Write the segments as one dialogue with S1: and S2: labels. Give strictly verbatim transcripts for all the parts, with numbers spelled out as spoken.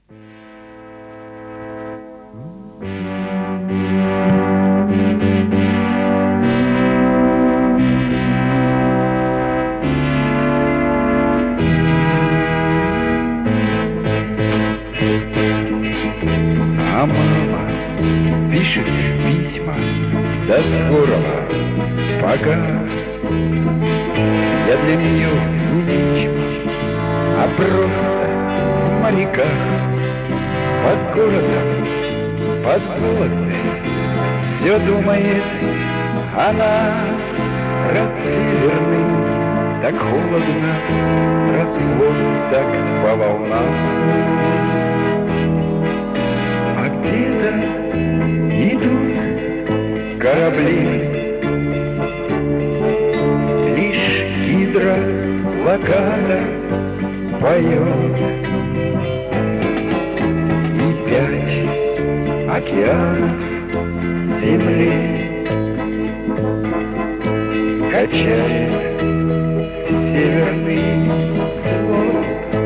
S1: А мама пишет письма: до скорого, пока. Я для нее не мичма, а просто моряка. Под городом, под Вологдой все думает она. Рад северный, так холодно, расход так по волнам. А где-то идут корабли, лишь гидролокатор поет. И пять океанов земли качает северный флот.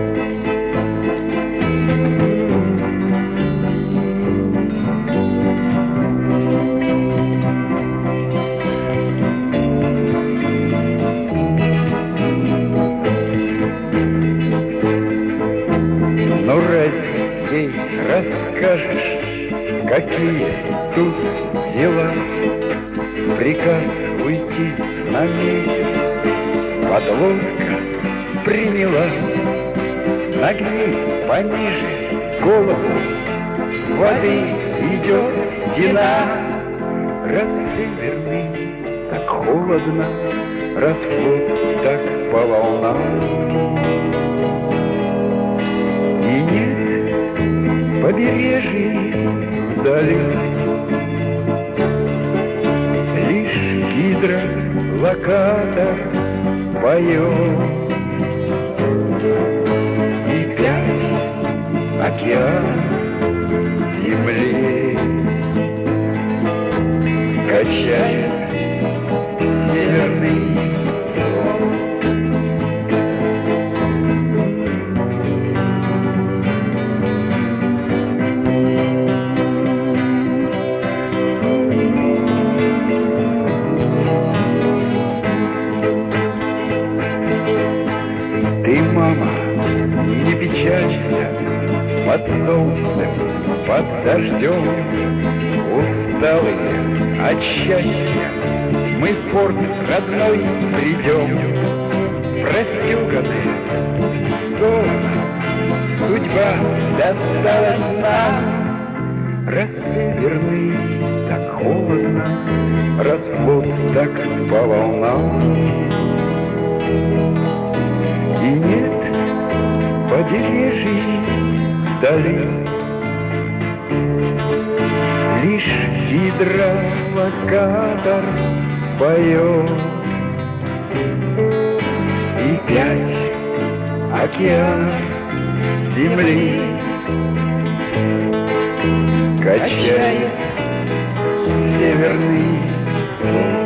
S1: Ну разве ей расскажешь, какие тут дела? Приказ уйти на месяц подлодка приняла. Нагни пониже голову, воды идет стена. Раз северный, так холодно, раз флот так по волнам. И нет побережья вдали, лишь гидролокатор поет. И пять океанов земли качает северный флот. Ты, мама, не печалься, под солнцем, под дождем, усталые от счастья, мы в порт родной придем. Простюганы, солнце, судьба досталась нам. Раз северный, так холодно, раз флот так по волнам. И нет побережья вдали, лишь гидролокатор поет. И пять океанов земли качает северный флот.